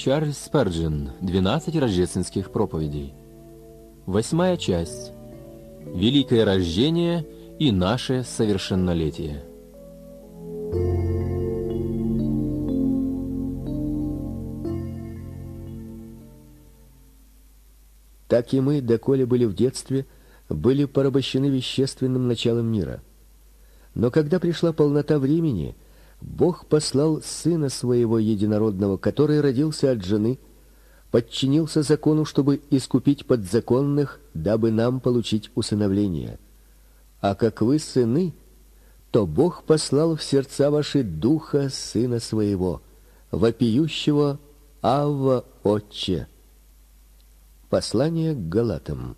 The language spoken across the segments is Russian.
Чарльз Спurgeon. 12 рождественских проповедей. 8 часть. Великое рождение и наше совершеннолетие. Так и мы, доколе были в детстве, были порабощены вещественным началом мира. Но когда пришла полнота времени, Бог послал Сына Своего Единородного, который родился от жены, подчинился закону, чтобы искупить подзаконных, дабы нам получить усыновление. А как вы сыны, то Бог послал в сердца ваши Духа Сына Своего, вопиющего «Авва, Отче». Послание к Галатам.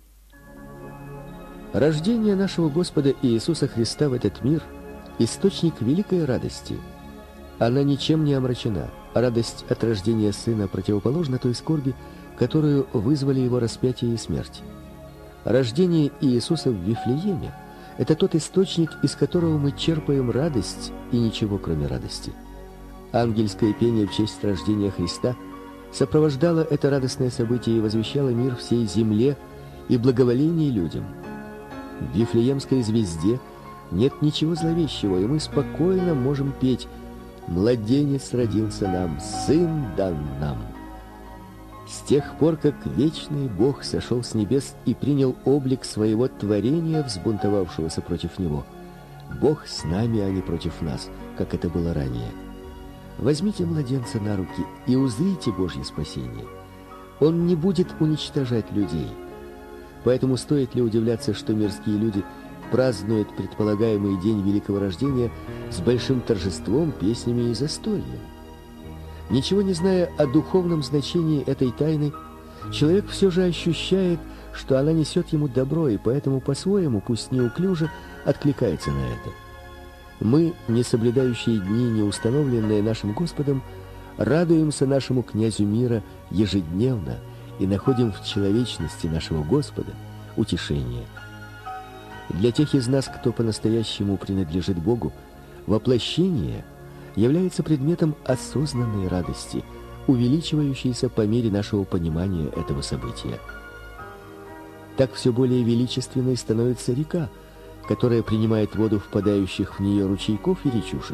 Рождение нашего Господа Иисуса Христа в этот мир — источник великой радости. Она ничем не омрачена. Радость от рождения Сына противоположна той скорби, которую вызвали Его распятие и смерть. Рождение Иисуса в Вифлееме — это тот источник, из которого мы черпаем радость и ничего, кроме радости. Ангельское пение в честь рождения Христа сопровождало это радостное событие и возвещало мир всей земле и благоволение людям. В Вифлеемской звезде нет ничего зловещего, и мы спокойно можем петь: «Младенец родился нам, сын дан нам». С тех пор, как вечный Бог сошел с небес и принял облик своего творения, взбунтовавшегося против него, Бог с нами, а не против нас, как это было ранее. Возьмите младенца на руки и узрите Божье спасение. Он не будет уничтожать людей. Поэтому стоит ли удивляться, что мирские люди празднуют предполагаемый день великого рождения с большим торжеством, песнями и застольем? Ничего не зная о духовном значении этой тайны, человек все же ощущает, что она несет ему добро, и поэтому по-своему, пусть неуклюже, откликается на это. Мы, не соблюдающие дни, не установленные нашим Господом, радуемся нашему князю мира ежедневно и находим в человечности нашего Господа утешение. Для тех из нас, кто по-настоящему принадлежит Богу, воплощение является предметом осознанной радости, увеличивающейся по мере нашего понимания этого события. Так все более величественной становится река, которая принимает воду впадающих в нее ручейков и речушек.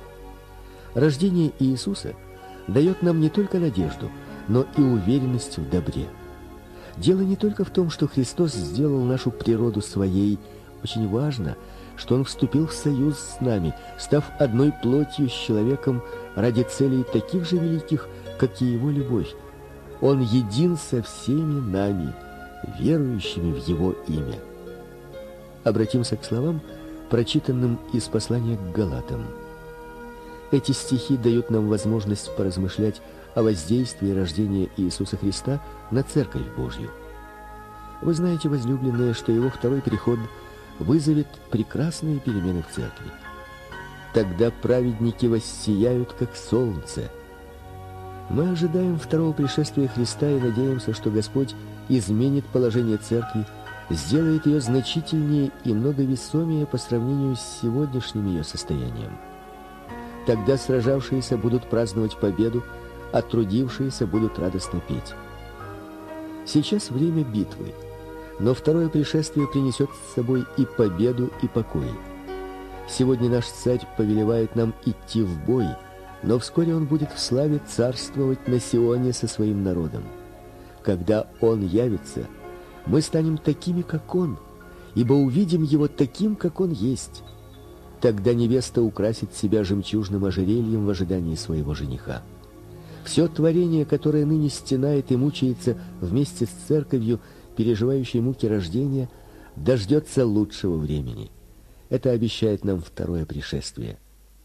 Рождение Иисуса дает нам не только надежду, но и уверенность в добре. Дело не только в том, что Христос сделал нашу природу своей. Очень важно, что Он вступил в союз с нами, став одной плотью с человеком ради целей таких же великих, как и Его любовь. Он един со всеми нами, верующими в Его имя. Обратимся к словам, прочитанным из послания к Галатам. Эти стихи дают нам возможность поразмышлять о воздействии рождения Иисуса Христа на Церковь Божью. Вы знаете, возлюбленные, что Его второй приход вызовет прекрасные перемены в Церкви. Тогда праведники воссияют, как солнце. Мы ожидаем второго пришествия Христа и надеемся, что Господь изменит положение Церкви, сделает ее значительнее и многовесомее по сравнению с сегодняшним ее состоянием. Тогда сражавшиеся будут праздновать победу, а трудившиеся будут радостно петь. Сейчас время битвы, но второе пришествие принесет с собой и победу, и покой. Сегодня наш царь повелевает нам идти в бой, но вскоре он будет в славе царствовать на Сионе со своим народом. Когда он явится, мы станем такими, как он, ибо увидим его таким, как он есть. Тогда невеста украсит себя жемчужным ожерельем в ожидании своего жениха. Все творение, которое ныне стенает и мучается вместе с Церковью, переживающей муки рождения, дождется лучшего времени. Это обещает нам второе пришествие.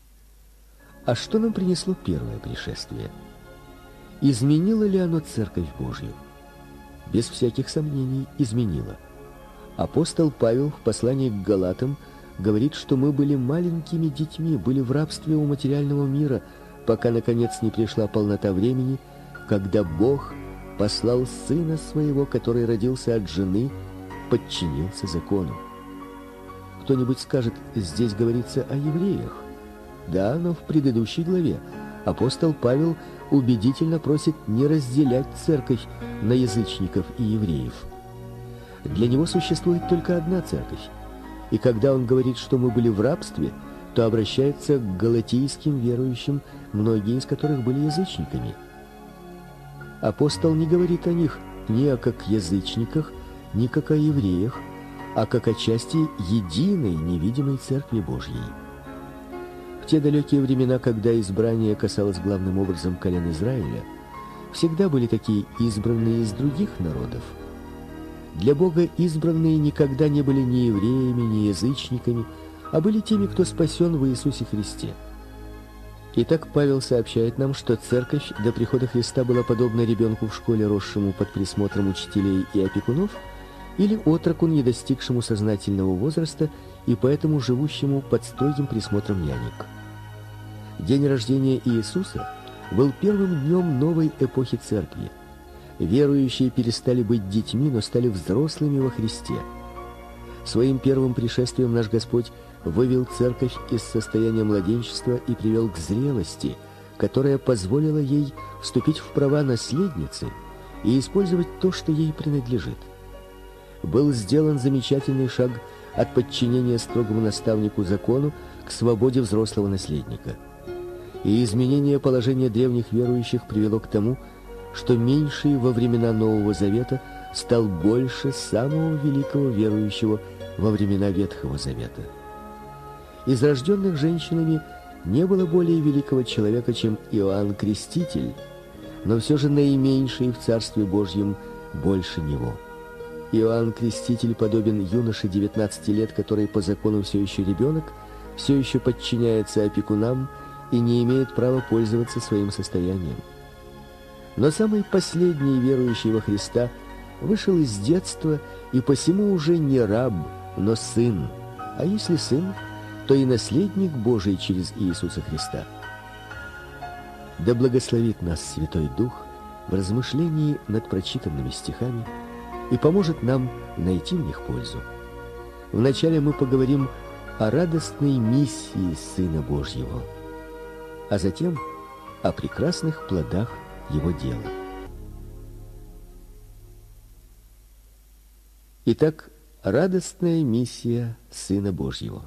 А что нам принесло первое пришествие? Изменило ли оно Церковь Божью? Без всяких сомнений изменило. Апостол Павел в послании к Галатам говорит, что мы были маленькими детьми, были в рабстве у материального мира, пока, наконец, не пришла полнота времени, когда Бог послал Сына Своего, который родился от жены, подчинился закону. Кто-нибудь скажет, здесь говорится о евреях. Да, но в предыдущей главе апостол Павел убедительно просит не разделять церковь на язычников и евреев. Для него существует только одна церковь. И когда он говорит, что мы были в рабстве, то обращается к галатийским верующим, многие из которых были язычниками. Апостол не говорит о них ни как язычниках, ни как о евреях, а как о части единой невидимой Церкви Божьей. В те далекие времена, когда избрание касалось главным образом колен Израиля, всегда были такие избранные из других народов. Для Бога избранные никогда не были ни евреями, ни язычниками, а были теми, кто спасен в Иисусе Христе. Итак, Павел сообщает нам, что церковь до прихода Христа была подобна ребенку в школе, росшему под присмотром учителей и опекунов, или отроку, не достигшему сознательного возраста и поэтому живущему под строгим присмотром нянек. День рождения Иисуса был первым днем новой эпохи церкви. Верующие перестали быть детьми, но стали взрослыми во Христе. Своим первым пришествием наш Господь вывел церковь из состояния младенчества и привел к зрелости, которая позволила ей вступить в права наследницы и использовать то, что ей принадлежит. Был сделан замечательный шаг от подчинения строгому наставнику закону к свободе взрослого наследника. И изменение положения древних верующих привело к тому, что меньший во времена Нового Завета стал больше самого великого верующего во времена Ветхого Завета. Из рожденных женщинами не было более великого человека, чем Иоанн Креститель, но все же наименьший в Царстве Божьем больше него. Иоанн Креститель подобен юноше 19 лет, который по закону все еще ребенок, все еще подчиняется опекунам и не имеет права пользоваться своим состоянием. Но самый последний верующий во Христа вышел из детства и посему уже не раб, но сын. А если сын, то и наследник Божий через Иисуса Христа. Да благословит нас Святой Дух в размышлении над прочитанными стихами и поможет нам найти в них пользу. Вначале мы поговорим о радостной миссии Сына Божьего, а затем о прекрасных плодах Его дела. Итак, радостная миссия Сына Божьего.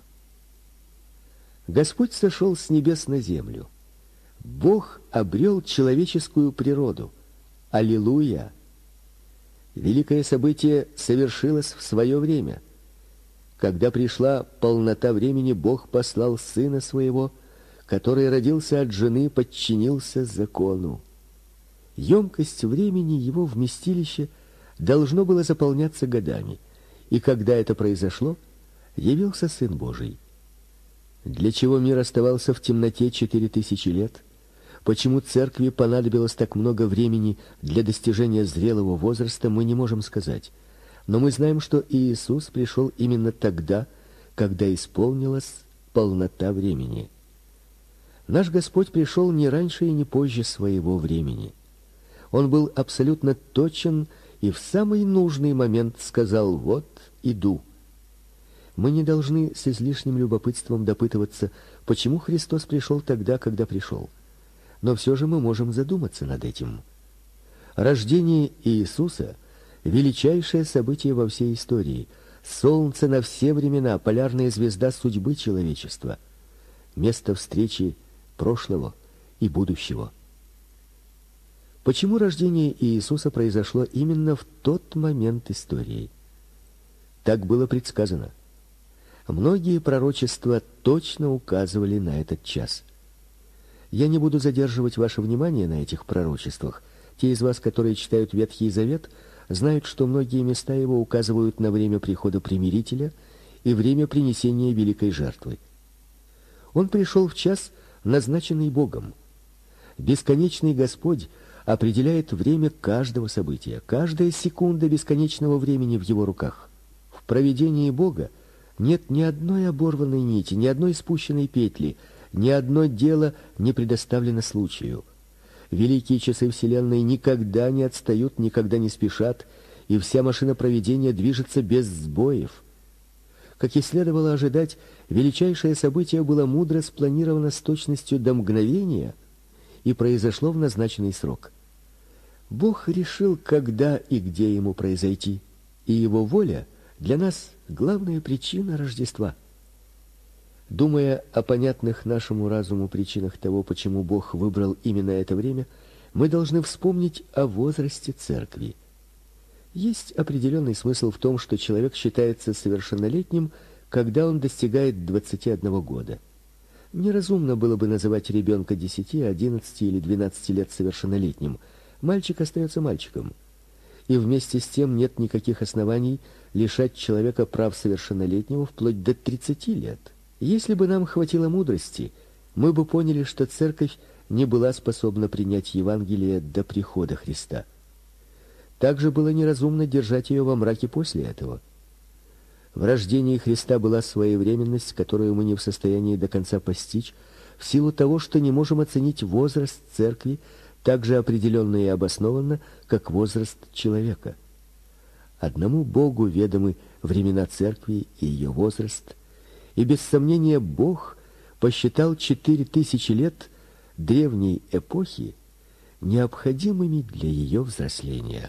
Господь сошел с небес на землю. Бог обрел человеческую природу. Аллилуйя! Великое событие совершилось в свое время. Когда пришла полнота времени, Бог послал Сына Своего, который родился от жены, подчинился закону. Емкость времени Его вместилища должно было заполняться годами, и когда это произошло, явился Сын Божий. Для чего мир оставался в темноте 4000 лет? Почему церкви понадобилось так много времени для достижения зрелого возраста, мы не можем сказать. Но мы знаем, что Иисус пришел именно тогда, когда исполнилась полнота времени. Наш Господь пришел не раньше и не позже своего времени. Он был абсолютно точен и в самый нужный момент сказал: «Вот, иду». Мы не должны с излишним любопытством допытываться, почему Христос пришел тогда, когда пришел. Но все же мы можем задуматься над этим. Рождение Иисуса — величайшее событие во всей истории, солнце на все времена, полярная звезда судьбы человечества, место встречи прошлого и будущего. Почему рождение Иисуса произошло именно в тот момент истории? Так было предсказано. Многие пророчества точно указывали на этот час. Я не буду задерживать ваше внимание на этих пророчествах. Те из вас, которые читают Ветхий Завет, знают, что многие места его указывают на время прихода примирителя и время принесения великой жертвы. Он пришел в час, назначенный Богом. Бесконечный Господь определяет время каждого события. Каждая секунда бесконечного времени в его руках. В провидении Бога нет ни одной оборванной нити, ни одной спущенной петли, ни одно дело не предоставлено случаю. Великие часы Вселенной никогда не отстают, никогда не спешат, и вся машина провидения движется без сбоев. Как и следовало ожидать, величайшее событие было мудро спланировано с точностью до мгновения и произошло в назначенный срок. Бог решил, когда и где ему произойти, и его воля для нас главная причина Рождества. Думая о понятных нашему разуму причинах того, почему Бог выбрал именно это время, мы должны вспомнить о возрасте церкви. Есть определенный смысл в том, что человек считается совершеннолетним, когда он достигает 21 года. Неразумно было бы называть ребенка 10, 11 или 12 лет совершеннолетним. Мальчик остается мальчиком. И вместе с тем нет никаких оснований лишать человека прав совершеннолетнего вплоть до 30 лет. Если бы нам хватило мудрости, мы бы поняли, что церковь не была способна принять Евангелие до прихода Христа. Также было неразумно держать ее во мраке после этого. В рождении Христа была своевременность, которую мы не в состоянии до конца постичь, в силу того, что не можем оценить возраст церкви так же определенно и обоснованно, как возраст человека. Одному Богу ведомы времена церкви и ее возраст, и без сомнения Бог посчитал 4000 лет древней эпохи необходимыми для ее взросления.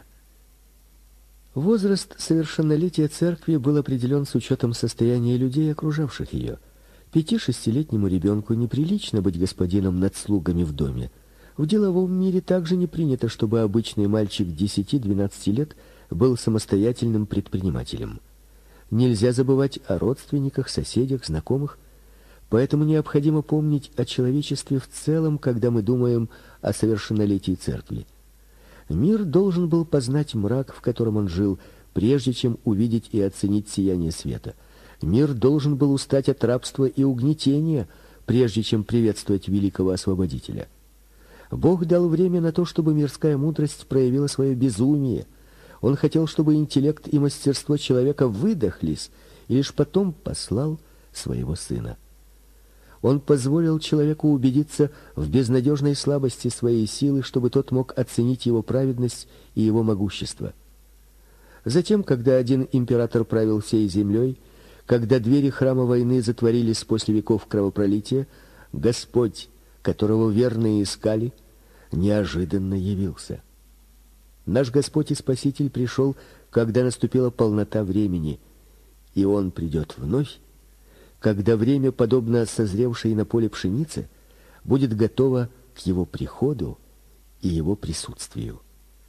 Возраст совершеннолетия церкви был определен с учетом состояния людей, окружавших ее. 5-6-летнему ребенку неприлично быть господином над слугами в доме. В деловом мире также не принято, чтобы обычный мальчик 10-12 лет был самостоятельным предпринимателем. Нельзя забывать о родственниках, соседях, знакомых. Поэтому необходимо помнить о человечестве в целом, когда мы думаем о совершеннолетии церкви. Мир должен был познать мрак, в котором он жил, прежде чем увидеть и оценить сияние света. Мир должен был устать от рабства и угнетения, прежде чем приветствовать великого освободителя. Бог дал время на то, чтобы мирская мудрость проявила свое безумие. Он хотел, чтобы интеллект и мастерство человека выдохлись, и лишь потом послал своего Сына. Он позволил человеку убедиться в безнадежной слабости своей силы, чтобы тот мог оценить его праведность и его могущество. Затем, когда один император правил всей землей, когда двери храма войны затворились после веков кровопролития, Господь, которого верные искали, неожиданно явился. Наш Господь и Спаситель пришел, когда наступила полнота времени, и Он придет вновь, когда время, подобно созревшей на поле пшенице, будет готово к Его приходу и Его присутствию.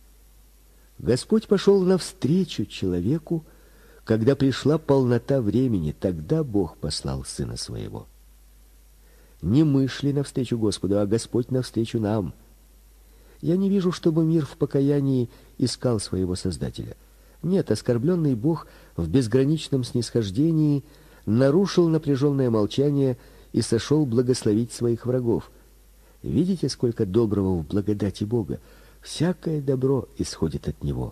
Господь пошел навстречу человеку, когда пришла полнота времени, тогда Бог послал Сына Своего. Не мы шли навстречу Господу, а Господь навстречу нам. Я не вижу, чтобы мир в покаянии искал своего Создателя. Нет, оскорбленный Бог в безграничном снисхождении нарушил напряженное молчание и сошел благословить своих врагов. Видите, сколько доброго в благодати Бога? Всякое добро исходит от Него.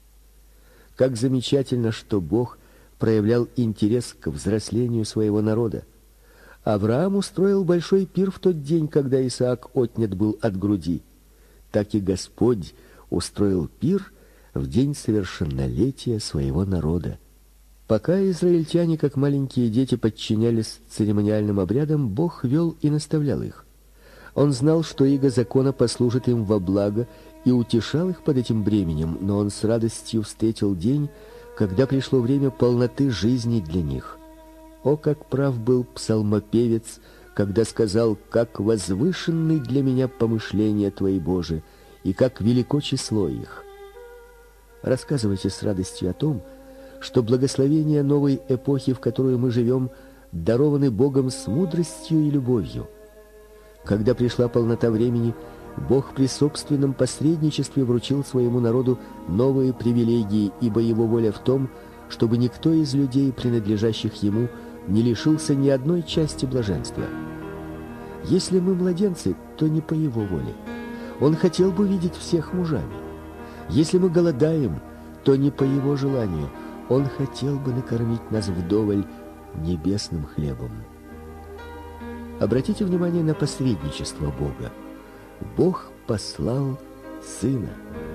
Как замечательно, что Бог проявлял интерес к взрослению своего народа. Авраам устроил большой пир в тот день, когда Исаак отнят был от груди. Так и Господь устроил пир в день совершеннолетия своего народа. Пока израильтяне, как маленькие дети, подчинялись церемониальным обрядам, Бог вел и наставлял их. Он знал, что иго закона послужит им во благо, и утешал их под этим бременем, но он с радостью встретил день, когда пришло время полноты жизни для них. О, как прав был псалмопевец, когда сказал: «Как возвышенны для меня помышления Твои, Боже, и как велико число их». Рассказывайте с радостью о том, что благословения новой эпохи, в которую мы живем, дарованы Богом с мудростью и любовью. Когда пришла полнота времени, Бог при собственном посредничестве вручил своему народу новые привилегии, ибо Его воля в том, чтобы никто из людей, принадлежащих Ему, не лишился ни одной части блаженства. Если мы младенцы, то не по Его воле. Он хотел бы видеть всех мужами. Если мы голодаем, то не по Его желанию. Он хотел бы накормить нас вдоволь небесным хлебом. Обратите внимание на посредничество Бога. Бог послал Сына.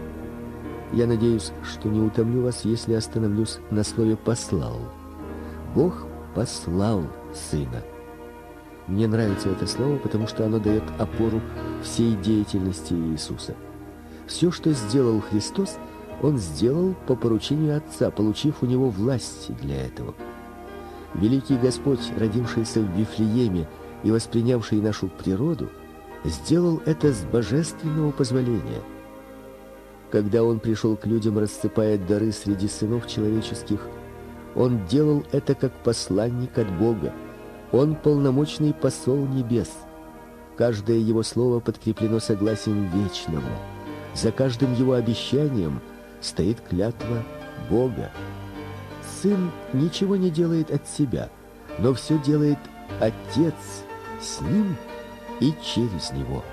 Я надеюсь, что не утомлю вас, если остановлюсь на слове «послал». Бог послал Сына. Мне нравится это слово, потому что оно дает опору всей деятельности Иисуса. Все, что сделал Христос, Он сделал по поручению Отца, получив у Него власть для этого. Великий Господь, родившийся в Вифлееме и воспринявший нашу природу, сделал это с божественного позволения. Когда Он пришел к людям, рассыпая дары среди сынов человеческих, Он делал это как посланник от Бога. Он полномочный посол небес. Каждое Его слово подкреплено согласием вечного. За каждым Его обещанием стоит клятва Бога. Сын ничего не делает от себя, но все делает Отец с Ним и через Него.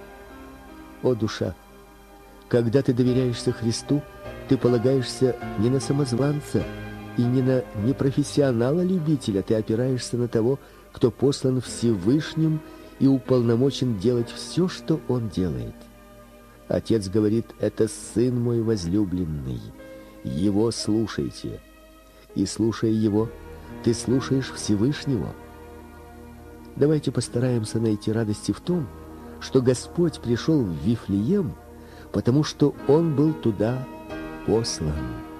О, душа! Когда ты доверяешься Христу, ты полагаешься не на самозванца и не на непрофессионала-любителя, ты опираешься на того, кто послан Всевышним и уполномочен делать все, что Он делает. Отец говорит: «Это Сын мой возлюбленный, Его слушайте». И, слушая Его, ты слушаешь Всевышнего. Давайте постараемся найти радости в том, что Господь пришел в Вифлеем, потому что Он был туда послан.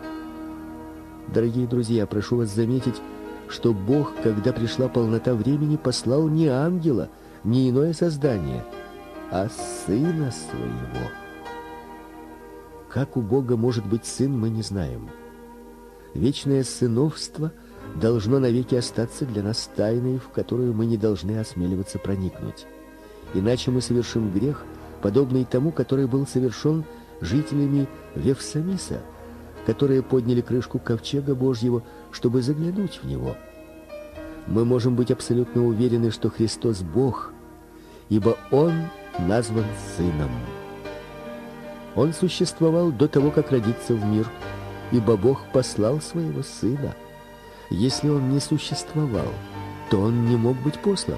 Дорогие друзья, прошу вас заметить, что Бог, когда пришла полнота времени, послал не ангела, не иное создание, а Сына Своего. Как у Бога может быть сын, мы не знаем. Вечное сыновство должно навеки остаться для нас тайной, в которую мы не должны осмеливаться проникнуть. Иначе мы совершим грех, подобный тому, который был совершен жителями Вевсамиса, которые подняли крышку ковчега Божьего, чтобы заглянуть в него. Мы можем быть абсолютно уверены, что Христос Бог, ибо Он назван Сыном. Он существовал до того, как родиться в мир, ибо Бог послал Своего Сына. Если Он не существовал, то Он не мог быть послан.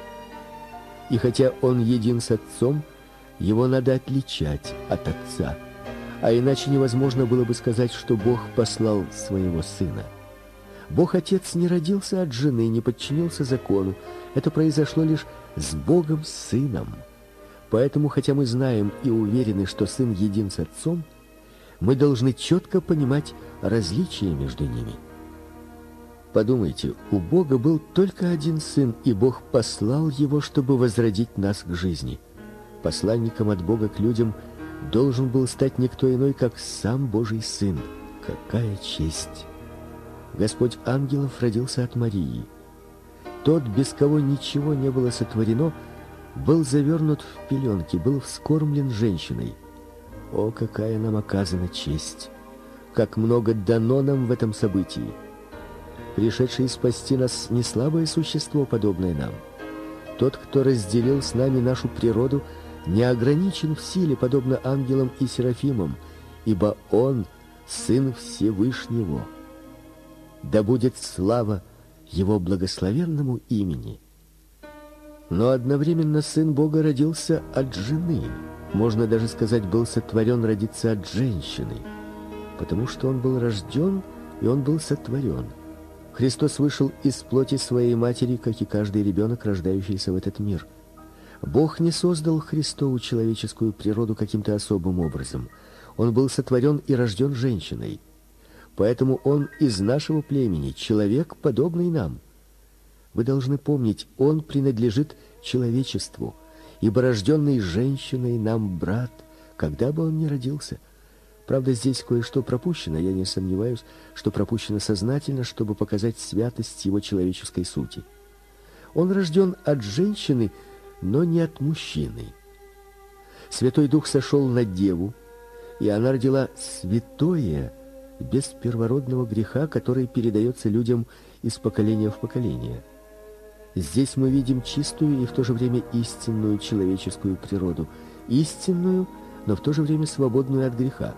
И хотя Он един с Отцом, Его надо отличать от Отца. А иначе невозможно было бы сказать, что Бог послал Своего Сына. Бог-Отец не родился от жены, не подчинился закону. Это произошло лишь с Богом-Сыном. Поэтому, хотя мы знаем и уверены, что Сын един с Отцом, мы должны четко понимать различия между ними. Подумайте, у Бога был только один Сын, и Бог послал Его, чтобы возродить нас к жизни. Посланником от Бога к людям должен был стать никто иной, как сам Божий Сын. Какая честь! Господь ангелов родился от Марии. Тот, без кого ничего не было сотворено, был завернут в пеленки, был вскормлен женщиной. О, какая нам оказана честь! Как много дано нам в этом событии! Пришедший спасти нас не слабое существо, подобное нам. Тот, кто разделил с нами нашу природу, не ограничен в силе, подобно ангелам и серафимам, ибо Он — Сын Всевышнего. Да будет слава Его благословенному имени. Но одновременно Сын Бога родился от жены. Можно даже сказать, был сотворен родиться от женщины, потому что Он был рожден, и Он был сотворен. Христос вышел из плоти Своей матери, как и каждый ребенок, рождающийся в этот мир. Бог не создал Христову человеческую природу каким-то особым образом. Он был сотворен и рожден женщиной. Поэтому Он из нашего племени, человек, подобный нам. Вы должны помнить, Он принадлежит человечеству, ибо рожденный женщиной нам брат, когда бы он ни родился. Правда, здесь кое-что пропущено, я не сомневаюсь, что пропущено сознательно, чтобы показать святость Его человеческой сути. Он рожден от женщины, но не от мужчины. Святой Дух сошел на Деву, и она родила святое, без первородного греха, который передается людям из поколения в поколение. Здесь мы видим чистую и в то же время истинную человеческую природу. Истинную, но в то же время свободную от греха.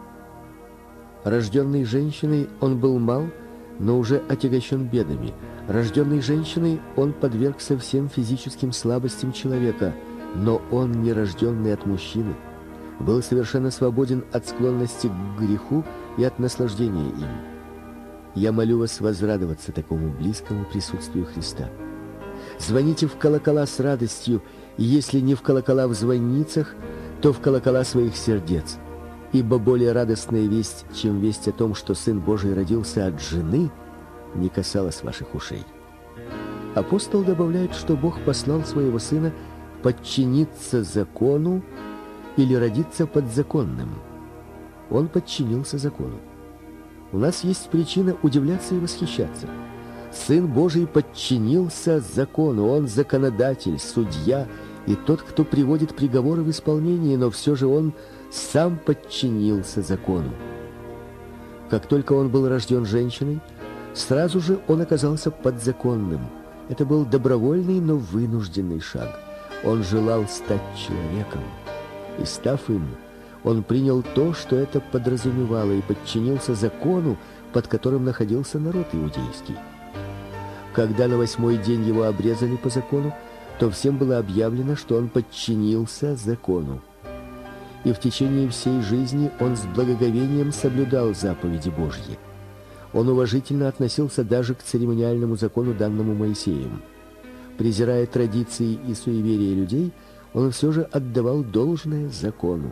Рожденный женщиной, он был мал, но уже отягощен бедами. Рожденный женщиной, он подвергся всем физическим слабостям человека, но он, не рожденный от мужчины, был совершенно свободен от склонности к греху и от наслаждения им. Я молю вас возрадоваться такому близкому присутствию Христа. Звоните в колокола с радостью, и если не в колокола в звонницах, то в колокола своих сердец. Ибо более радостная весть, чем весть о том, что Сын Божий родился от жены, не касалась ваших ушей. Апостол добавляет, что Бог послал своего Сына подчиниться закону или родиться подзаконным. Он подчинился закону. У нас есть причина удивляться и восхищаться. Сын Божий подчинился закону. Он законодатель, судья и тот, кто приводит приговоры в исполнение, но все же он сам подчинился закону. Как только он был рожден женщиной, сразу же он оказался подзаконным. Это был добровольный, но вынужденный шаг. Он желал стать человеком, и, став им, он принял то, что это подразумевало, и подчинился закону, под которым находился народ иудейский. Когда на 8-й день его обрезали по закону, то всем было объявлено, что он подчинился закону. И в течение всей жизни он с благоговением соблюдал заповеди Божьи. Он уважительно относился даже к церемониальному закону, данному Моисеем. Презирая традиции и суеверия людей, он все же отдавал должное закону.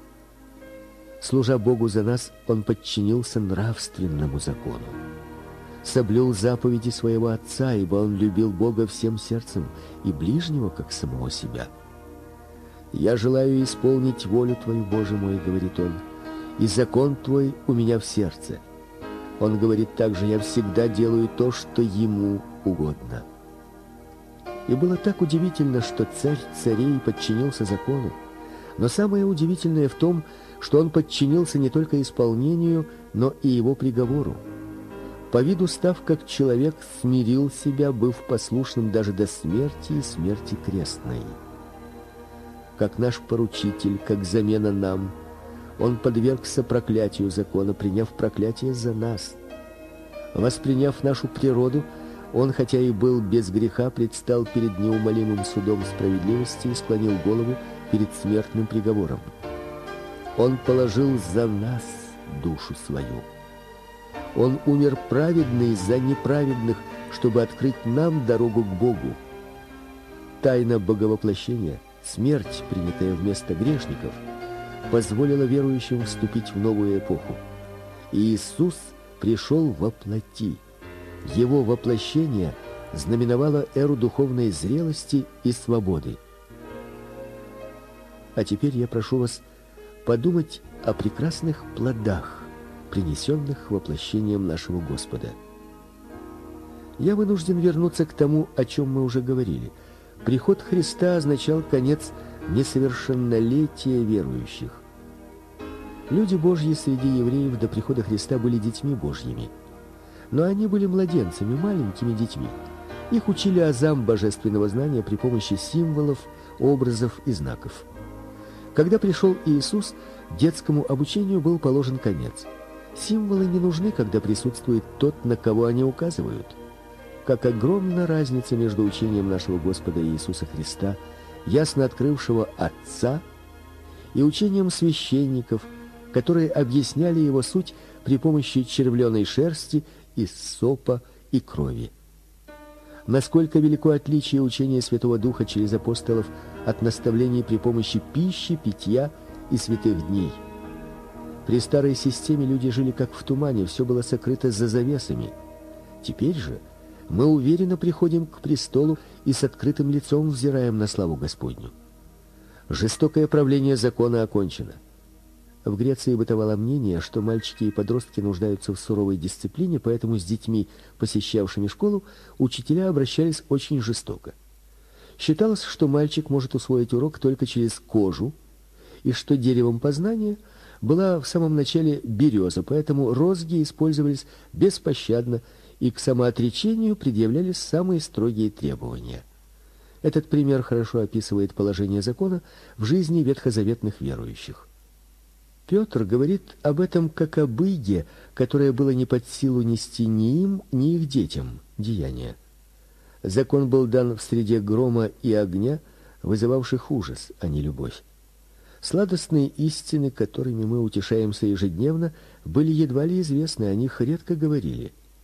Служа Богу за нас, он подчинился нравственному закону. Соблюл заповеди своего Отца, ибо он любил Бога всем сердцем и ближнего, как самого себя. «Я желаю исполнить волю Твою, Боже мой, — говорит он, — и закон Твой у меня в сердце». Он говорит также: «Я всегда делаю то, что Ему угодно». И было так удивительно, что Царь царей подчинился закону. Но самое удивительное в том, что он подчинился не только исполнению, но и его приговору. По виду став как человек, смирил себя, быв послушным даже до смерти и смерти крестной. Как наш поручитель, как замена нам, он подвергся проклятию закона, приняв проклятие за нас. Восприняв нашу природу, он, хотя и был без греха, предстал перед неумолимым судом справедливости и склонил голову перед смертным приговором. Он положил за нас душу свою. Он умер праведный за неправедных, чтобы открыть нам дорогу к Богу. Тайна боговоплощения, смерть, принятая вместо грешников, позволила верующим вступить в новую эпоху. И Иисус пришел во плоти. Его воплощение знаменовало эру духовной зрелости и свободы. А теперь я прошу вас подумать о прекрасных плодах, принесенных воплощением нашего Господа. Я вынужден вернуться к тому, о чем мы уже говорили. Приход Христа означал конец несовершеннолетия верующих. Люди Божьи среди евреев до прихода Христа были детьми Божьими. Но они были младенцами, маленькими детьми. Их учили азам божественного знания при помощи символов, образов и знаков. Когда пришел Иисус, детскому обучению был положен конец. Символы не нужны, когда присутствует тот, на кого они указывают. Как огромна разница между учением нашего Господа Иисуса Христа, ясно открывшего Отца, и учением священников, которые объясняли его суть при помощи червленой шерсти, иссопа и крови. Насколько велико отличие учения Святого Духа через апостолов от наставлений при помощи пищи, питья и святых дней. При старой системе люди жили как в тумане, все было сокрыто за завесами. Теперь же мы уверенно приходим к престолу и с открытым лицом взираем на славу Господню. Жестокое правление закона окончено. В Греции бытовало мнение, что мальчики и подростки нуждаются в суровой дисциплине, поэтому с детьми, посещавшими школу, учителя обращались очень жестоко. Считалось, что мальчик может усвоить урок только через кожу, и что деревом познания была в самом начале береза, поэтому розги использовались беспощадно, и к самоотречению предъявлялись самые строгие требования. Этот пример хорошо описывает положение закона в жизни ветхозаветных верующих. Петр говорит об этом как об иге, которое было не под силу нести ни им, ни их детям. Деяния. Закон был дан в среде грома и огня, вызывавших ужас, а не любовь. Сладостные истины, которыми мы утешаемся ежедневно, были едва ли известны, о них редко говорили.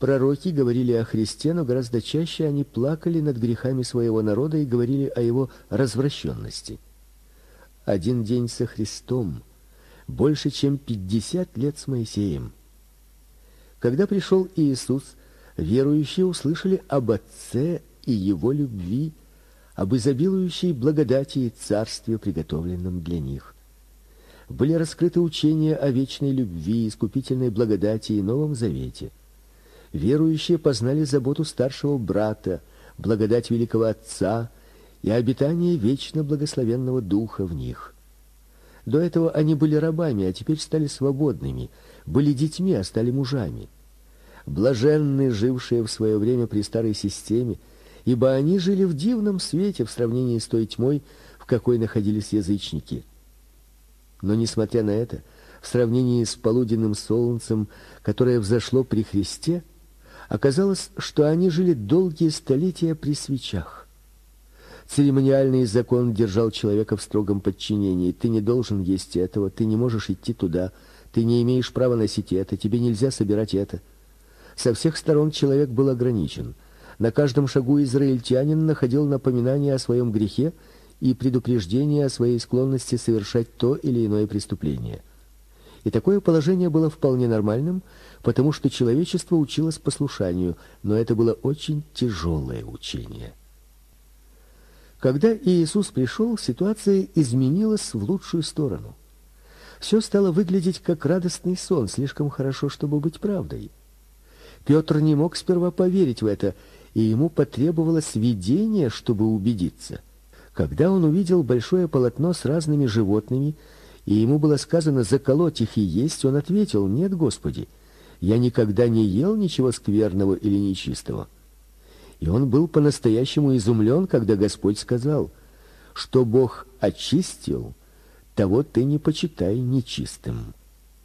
Пророки говорили о Христе, но гораздо чаще они плакали над грехами своего народа и говорили о его развращенности. Один день со Христом больше, чем 50 лет с Моисеем. Когда пришел Иисус, верующие услышали об Отце и Его любви, об изобилующей благодати и царстве, приготовленном для них. Были раскрыты учения о вечной любви, искупительной благодати и Новом Завете. Верующие познали заботу старшего брата, благодать великого Отца и обетание вечно благословенного Духа в них. До этого они были рабами, а теперь стали свободными, были детьми, а стали мужами. Блаженны, жившие в свое время при старой системе, ибо они жили в дивном свете в сравнении с той тьмой, в какой находились язычники. Но, несмотря на это, в сравнении с полуденным солнцем, которое взошло при Христе, оказалось, что они жили долгие столетия при свечах. Церемониальный закон держал человека в строгом подчинении. Ты не должен есть этого, ты не можешь идти туда, ты не имеешь права носить это, тебе нельзя собирать это. Со всех сторон человек был ограничен. На каждом шагу израильтянин находил напоминание о своем грехе и предупреждение о своей склонности совершать то или иное преступление. И такое положение было вполне нормальным, потому что человечество училось послушанию, но это было очень тяжелое учение. Когда Иисус пришел, ситуация изменилась в лучшую сторону. Все стало выглядеть как радостный сон, слишком хорошо, чтобы быть правдой. Петр не мог сперва поверить в это, и ему потребовалось видение, чтобы убедиться. Когда он увидел большое полотно с разными животными, и ему было сказано заколоть их и есть, он ответил: «Нет, Господи, я никогда не ел ничего скверного или нечистого». И он был по-настоящему изумлен, когда Господь сказал: «Что Бог очистил, того ты не почитай нечистым».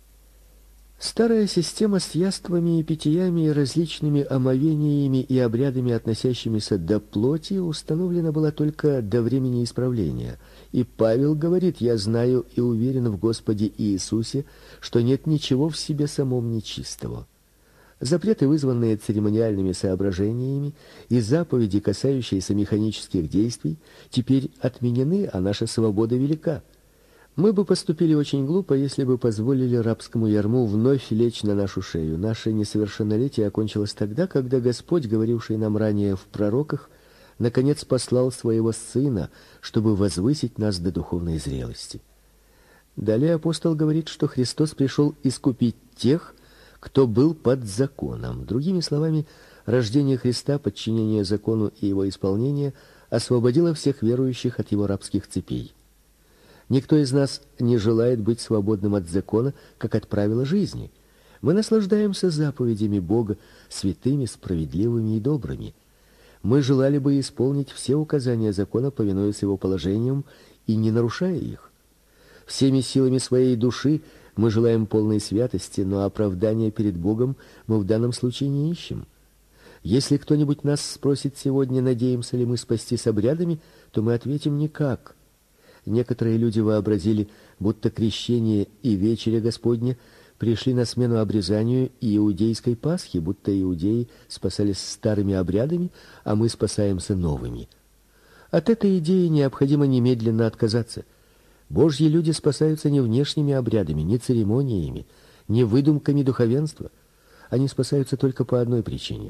Старая система с яствами и питьями и различными омовениями и обрядами, относящимися до плоти, установлена была только до времени исправления. И Павел говорит: «Я знаю и уверен в Господе Иисусе, что нет ничего в себе самом нечистого». Запреты, вызванные церемониальными соображениями, и заповеди, касающиеся механических действий, теперь отменены, а наша свобода велика. Мы бы поступили очень глупо, если бы позволили рабскому ярму вновь лечь на нашу шею. Наше несовершеннолетие окончилось тогда, когда Господь, говоривший нам ранее в пророках, наконец послал своего Сына, чтобы возвысить нас до духовной зрелости. Далее апостол говорит, что Христос пришел искупить тех, кто был под законом. Другими словами, рождение Христа, подчинение закону и его исполнение освободило всех верующих от его рабских цепей. Никто из нас не желает быть свободным от закона, как от правила жизни. Мы наслаждаемся заповедями Бога, святыми, справедливыми и добрыми. Мы желали бы исполнить все указания закона, повинуясь его положениям и не нарушая их. Всеми силами своей души мы желаем полной святости, но оправдания перед Богом мы в данном случае не ищем. Если кто-нибудь нас спросит сегодня, надеемся ли мы спастись обрядами, то мы ответим: никак. Некоторые люди вообразили, будто крещение и вечеря Господня пришли на смену обрезанию и иудейской Пасхи, будто иудеи спасались старыми обрядами, а мы спасаемся новыми. От этой идеи необходимо немедленно отказаться. Божьи люди спасаются не внешними обрядами, не церемониями, не выдумками духовенства. Они спасаются только по одной причине.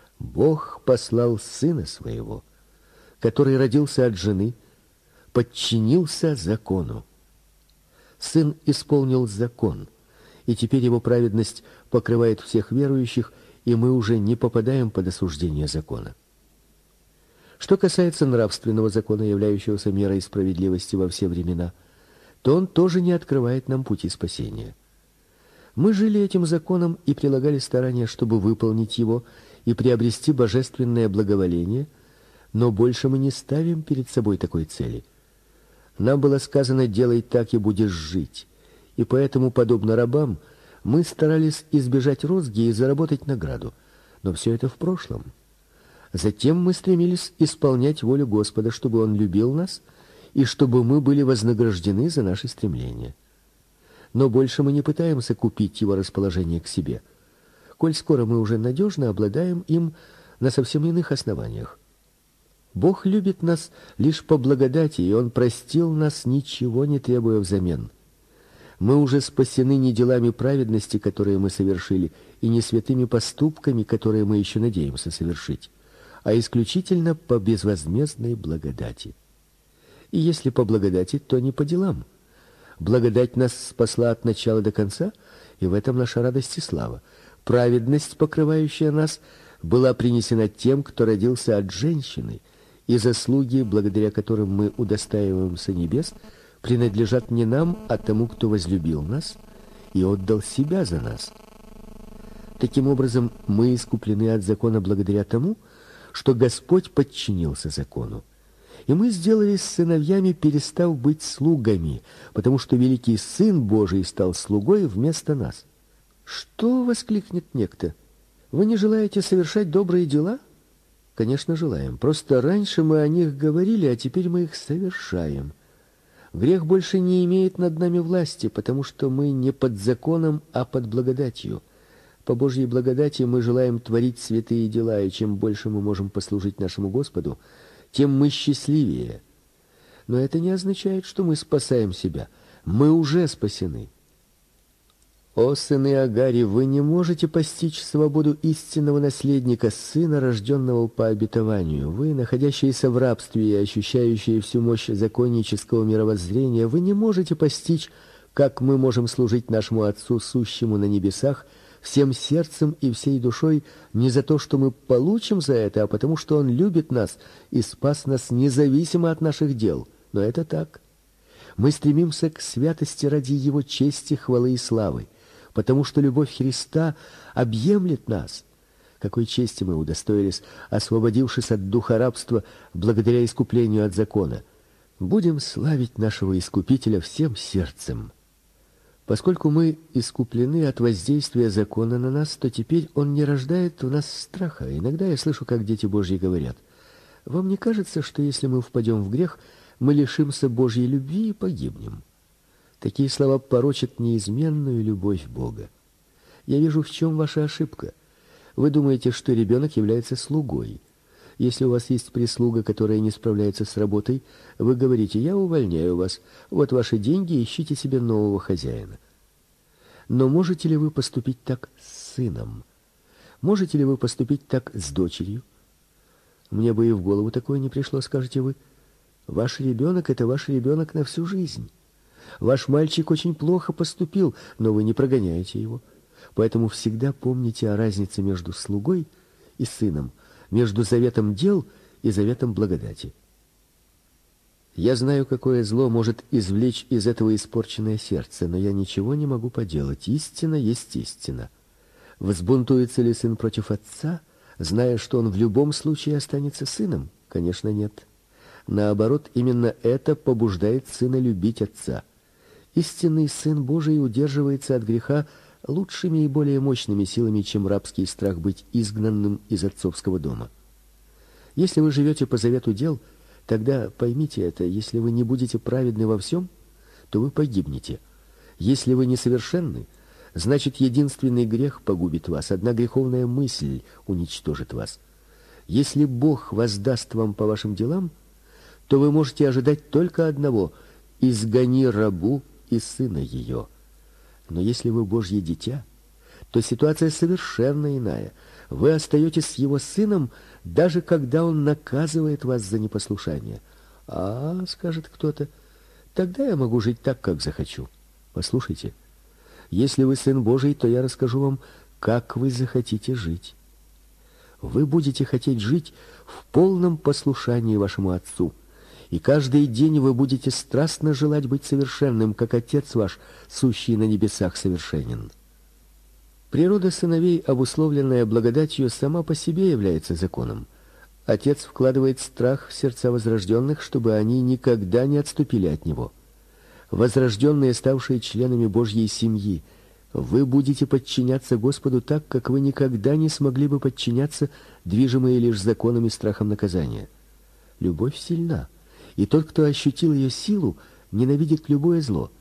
Бог послал Сына Своего, который родился от жены, подчинился закону. Сын исполнил закон, и теперь его праведность покрывает всех верующих, и мы уже не попадаем под осуждение закона. Что касается нравственного закона, являющегося мерой справедливости во все времена, то он тоже не открывает нам пути спасения. Мы жили этим законом и прилагали старания, чтобы выполнить его и приобрести божественное благоволение, но больше мы не ставим перед собой такой цели. Нам было сказано: делай так и будешь жить. И поэтому, подобно рабам, мы старались избежать розги и заработать награду. Но все это в прошлом. Затем мы стремились исполнять волю Господа, чтобы Он любил нас и чтобы мы были вознаграждены за наши стремления. Но больше мы не пытаемся купить Его расположение к себе. коль скоро мы уже надежно обладаем им на совсем иных основаниях. Бог любит нас лишь по благодати, и Он простил нас, ничего не требуя взамен. Мы уже спасены не делами праведности, которые мы совершили, и не святыми поступками, которые мы еще надеемся совершить, а исключительно по безвозмездной благодати. И если по благодати, то не по делам. Благодать нас спасла от начала до конца, и в этом наша радость и слава. Праведность, покрывающая нас, была принесена тем, кто родился от женщины, и заслуги, благодаря которым мы удостаиваемся небес, принадлежат не нам, а тому, кто возлюбил нас и отдал себя за нас. Таким образом, мы искуплены от закона благодаря тому, что Господь подчинился закону. И мы сделались сыновьями, перестав быть слугами, потому что великий Сын Божий стал слугой вместо нас. «Что?» — воскликнет некто. «Вы не желаете совершать добрые дела?» Конечно, желаем. Просто раньше мы о них говорили, а теперь мы их совершаем. Грех больше не имеет над нами власти, потому что мы не под законом, а под благодатью. По Божьей благодати мы желаем творить святые дела, и чем больше мы можем послужить нашему Господу, тем мы счастливее. Но это не означает, что мы спасаем себя. Мы уже спасены. О, сыны Агари, вы не можете постичь свободу истинного наследника, сына, рожденного по обетованию. Вы, находящиеся в рабстве и ощущающие всю мощь законнического мировоззрения, вы не можете постичь, как мы можем служить нашему Отцу, сущему на небесах, всем сердцем и всей душой, не за то, что мы получим за это, а потому что Он любит нас и спас нас независимо от наших дел. Но это так. Мы стремимся к святости ради Его чести, хвалы и славы, потому что любовь Христа объемлет нас. Какой чести мы удостоились, освободившись от духа рабства благодаря искуплению от закона. Будем славить нашего Искупителя всем сердцем. Поскольку мы искуплены от воздействия закона на нас, то теперь он не рождает в нас страха. Иногда я слышу, как дети Божьи говорят: «Вам не кажется, что если мы впадем в грех, мы лишимся Божьей любви и погибнем?» Такие слова порочат неизменную любовь Бога. Я вижу, в чем ваша ошибка. Вы думаете, что ребенок является слугой. Если у вас есть прислуга, которая не справляется с работой, вы говорите: «Я увольняю вас. Вот ваши деньги, ищите себе нового хозяина». Но можете ли вы поступить так с сыном? Можете ли вы поступить так с дочерью? Мне бы и в голову такое не пришло, скажете вы. Ваш ребенок — это ваш ребенок на всю жизнь. Ваш мальчик очень плохо поступил, но вы не прогоняете его. Поэтому всегда помните о разнице между слугой и сыном, между заветом дел и заветом благодати. Я знаю, какое зло может извлечь из этого испорченное сердце, но я ничего не могу поделать. Истина есть истина. Взбунтуется ли сын против отца, зная, что он в любом случае останется сыном? Конечно, нет. Наоборот, именно это побуждает сына любить отца. Истинный Сын Божий удерживается от греха лучшими и более мощными силами, чем рабский страх быть изгнанным из отцовского дома. Если вы живете по завету дел, тогда поймите это: если вы не будете праведны во всем, то вы погибнете. Если вы несовершенны, значит, единственный грех погубит вас, одна греховная мысль уничтожит вас. Если Бог воздаст вам по вашим делам, то вы можете ожидать только одного: изгони рабу и сына ее. Но если вы Божье дитя, то ситуация совершенно иная. Вы остаетесь с его сыном, даже когда он наказывает вас за непослушание. «А, — скажет кто-то, — тогда я могу жить так, как захочу». Послушайте, если вы сын Божий, то я расскажу вам, как вы захотите жить. Вы будете хотеть жить в полном послушании вашему Отцу, и каждый день вы будете страстно желать быть совершенным, как Отец ваш, сущий на небесах, совершенен. Природа сыновей, обусловленная благодатью, сама по себе является законом. Отец вкладывает страх в сердца возрожденных, чтобы они никогда не отступили от него. Возрожденные, ставшие членами Божьей семьи, вы будете подчиняться Господу так, как вы никогда не смогли бы подчиняться, движимые лишь законом и страхом наказания. Любовь сильна, и тот, кто ощутил ее силу, ненавидит любое зло.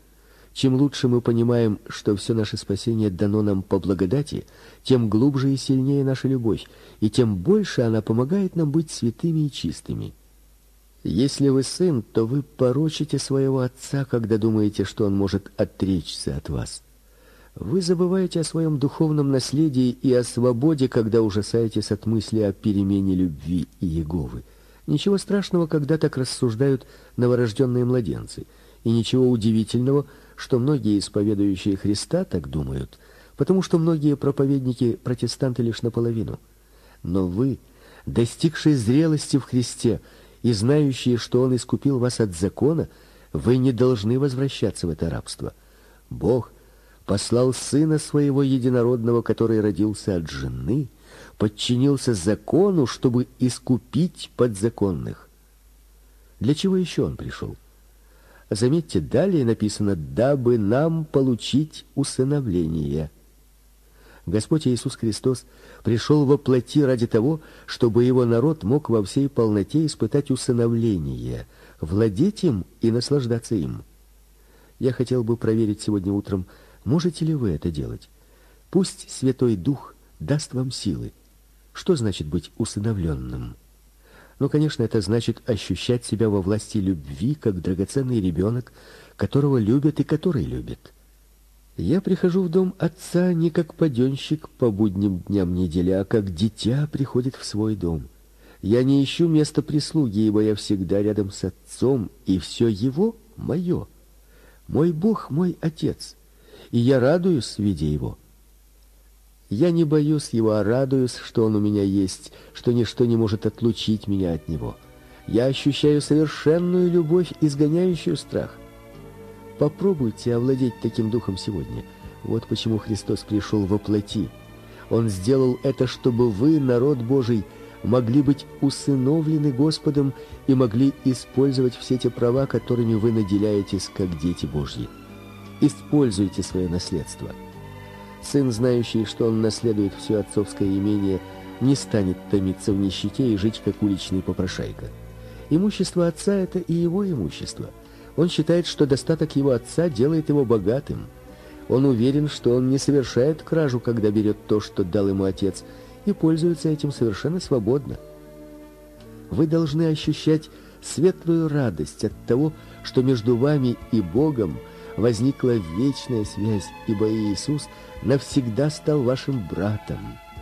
Чем лучше мы понимаем, что все наше спасение дано нам по благодати, тем глубже и сильнее наша любовь, и тем больше она помогает нам быть святыми и чистыми. Если вы сын, то вы порочите своего отца, когда думаете, что он может отречься от вас. Вы забываете о своем духовном наследии и о свободе, когда ужасаетесь от мысли о перемене любви Иеговы. Ничего страшного, когда так рассуждают новорожденные младенцы, и ничего удивительного, что многие исповедующие Христа так думают, потому что многие проповедники протестанты лишь наполовину. Но вы, достигшие зрелости в Христе и знающие, что Он искупил вас от закона, вы не должны возвращаться в это рабство. Бог послал Сына Своего Единородного, который родился от жены, подчинился закону, чтобы искупить подзаконных. Для чего еще Он пришел? Заметьте, далее написано: «Дабы нам получить усыновление». Господь Иисус Христос пришел во плоти ради того, чтобы Его народ мог во всей полноте испытать усыновление, владеть им и наслаждаться им. Я хотел бы проверить сегодня утром, можете ли вы это делать. Пусть Святой Дух даст вам силы. Что значит быть усыновленным? Ну, конечно, это значит ощущать себя во власти любви, как драгоценный ребенок, которого любят и который любит. Я прихожу в дом отца не как паденщик по будним дням недели, а как дитя приходит в свой дом. Я не ищу места прислуги, ибо я всегда рядом с отцом, и все его мое. Мой Бог — мой отец, и я радуюсь, видя его. Я не боюсь его, а радуюсь, что он у меня есть, что ничто не может отлучить меня от него. Я ощущаю совершенную любовь, изгоняющую страх. Попробуйте овладеть таким духом сегодня. Вот почему Христос пришел во плоти. Он сделал это, чтобы вы, народ Божий, могли быть усыновлены Господом и могли использовать все те права, которыми вы наделяетесь, как дети Божьи. Используйте свое наследство. Сын, знающий, что он наследует все отцовское имение, не станет томиться в нищете и жить, как уличный попрошайка. Имущество отца — это и его имущество. Он считает, что достаток его отца делает его богатым. Он уверен, что он не совершает кражу, когда берет то, что дал ему отец, и пользуется этим совершенно свободно. Вы должны ощущать светлую радость от того, что между вами и Богом возникла вечная связь, ибо Иисус навсегда стал вашим братом.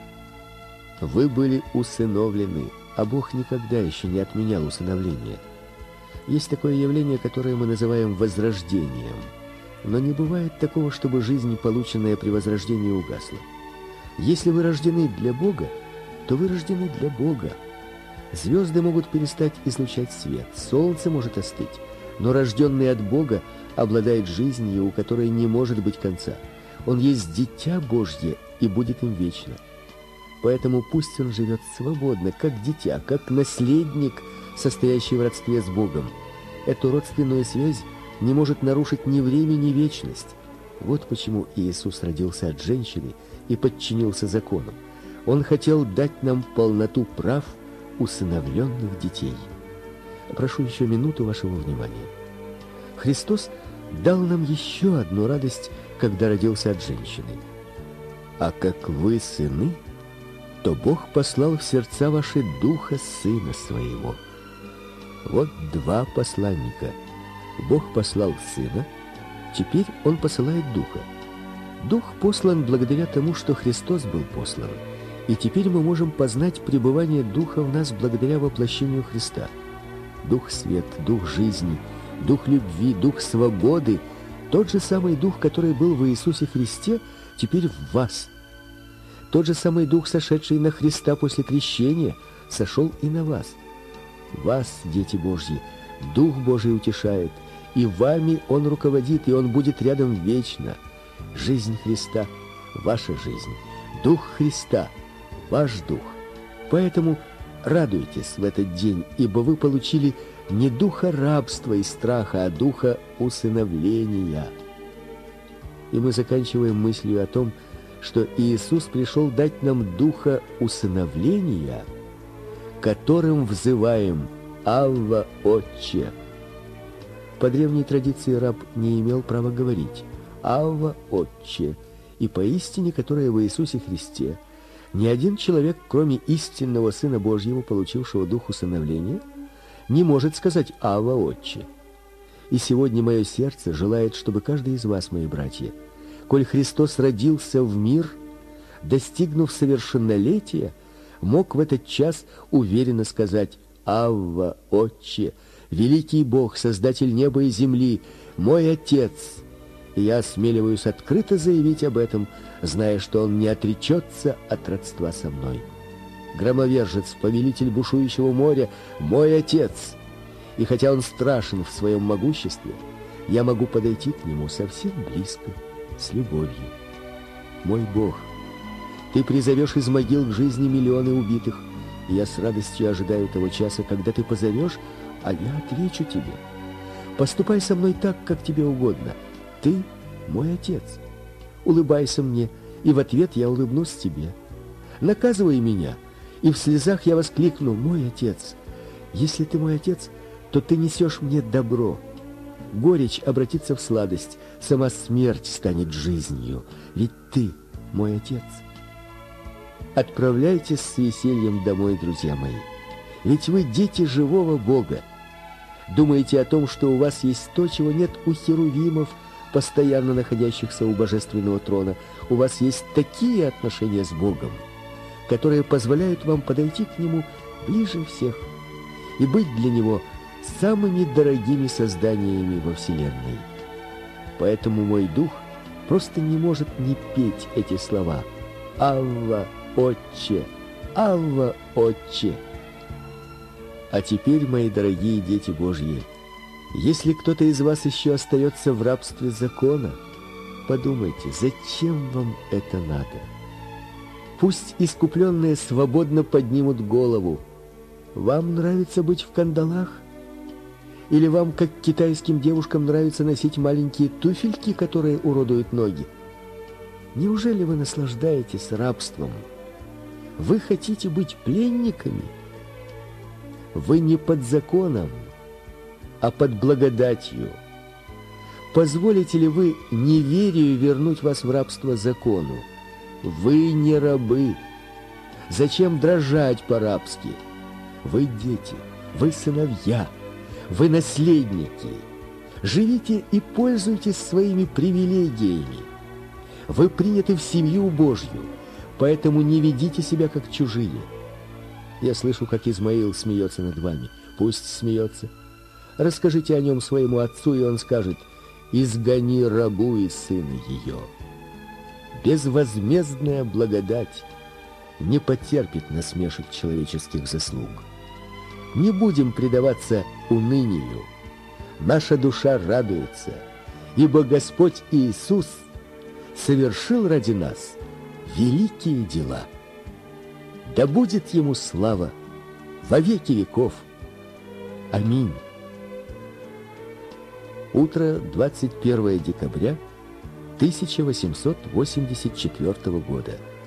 Вы были усыновлены, а Бог никогда еще не отменял усыновление. Есть такое явление, которое мы называем возрождением. Но не бывает такого, чтобы жизнь, полученная при возрождении, угасла. Если вы рождены для Бога, то вы рождены для Бога. Звезды могут перестать излучать свет, солнце может остыть, но рожденный от Бога обладает жизнью, у которой не может быть конца. Он есть дитя Божье и будет им вечно. Поэтому пусть он живет свободно, как дитя, как наследник, состоящий в родстве с Богом. Эту родственную связь не может нарушить ни время, ни вечность. Вот почему Иисус родился от женщины и подчинился закону. Он хотел дать нам полноту прав усыновленных детей. Прошу еще минуту вашего внимания. Христос дал нам еще одну радость, когда родился от женщины. А как вы сыны, то Бог послал в сердца ваши Духа Сына Своего. Вот два посланника. Бог послал Сына, теперь Он посылает Духа. Дух послан благодаря тому, что Христос был послан. И теперь мы можем познать пребывание Духа в нас благодаря воплощению Христа. Дух свет, Дух жизни, Дух любви, Дух свободы, тот же самый Дух, который был в Иисусе Христе, теперь в вас. Тот же самый Дух, сошедший на Христа после крещения, сошел и на вас. Вас, дети Божьи, Дух Божий утешает, и вами Он руководит, и Он будет рядом вечно. Жизнь Христа — ваша жизнь, Дух Христа — ваш Дух. Поэтому радуйтесь в этот день, ибо вы получили не духа рабства и страха, а духа усыновления. И мы заканчиваем мыслью о том, что Иисус пришел дать нам духа усыновления, которым взываем: «Авва, Отче». По древней традиции раб не имел права говорить «Авва, Отче», и поистине, которая в Иисусе Христе, ни один человек, кроме истинного Сына Божьего, получившего дух усыновления, не может сказать «Авва, Отче». И сегодня мое сердце желает, чтобы каждый из вас, мои братья, коль Христос родился в мир, достигнув совершеннолетия, мог в этот час уверенно сказать «Авва, Отче, великий Бог, Создатель неба и земли, мой Отец». И я осмеливаюсь открыто заявить об этом, зная, что Он не отречется от родства со мной. Громовержец, повелитель бушующего моря, мой Отец. И хотя Он страшен в своем могуществе, я могу подойти к Нему совсем близко, с любовью. Мой Бог, Ты призовешь из могил к жизни миллионы убитых, и я с радостью ожидаю того часа, когда Ты позовешь, а я отвечу Тебе. Поступай со мной так, как Тебе угодно. Ты мой Отец. Улыбайся мне, и в ответ я улыбнусь Тебе. Наказывай меня, и в слезах я воскликну: мой Отец. Если Ты мой Отец, то Ты несешь мне добро. Горечь обратится в сладость, сама смерть станет жизнью, ведь Ты мой Отец. Отправляйтесь с весельем домой, друзья мои, ведь вы дети живого Бога. Думаете о том, что у вас есть то, чего нет у херувимов, постоянно находящихся у божественного трона. У вас есть такие отношения с Богом, которые позволяют вам подойти к Нему ближе всех и быть для Него самыми дорогими созданиями во Вселенной. Поэтому мой дух просто не может не петь эти слова: «Авва, Отче! Авва, Отче!» А теперь, мои дорогие дети Божьи, если кто-то из вас еще остается в рабстве закона, подумайте, зачем вам это надо? Пусть искупленные свободно поднимут голову. Вам нравится быть в кандалах? Или вам, как китайским девушкам, нравится носить маленькие туфельки, которые уродуют ноги? Неужели вы наслаждаетесь рабством? Вы хотите быть пленниками? Вы не под законом, а под благодатью. Позволите ли вы неверию вернуть вас в рабство закону? Вы не рабы. Зачем дрожать по-рабски? Вы дети, вы сыновья, вы наследники. Живите и пользуйтесь своими привилегиями. Вы приняты в семью Божью, поэтому не ведите себя как чужие. Я слышу, как Измаил смеется над вами. Пусть смеется. Расскажите о нем своему отцу, и он скажет: «Изгони рабу и сына ее». Безвозмездная благодать не потерпит насмешек человеческих заслуг. Не будем предаваться унынию. Наша душа радуется, ибо Господь Иисус совершил ради нас великие дела. Да будет Ему слава во веки веков. Аминь. Утро 21 декабря 1884 года.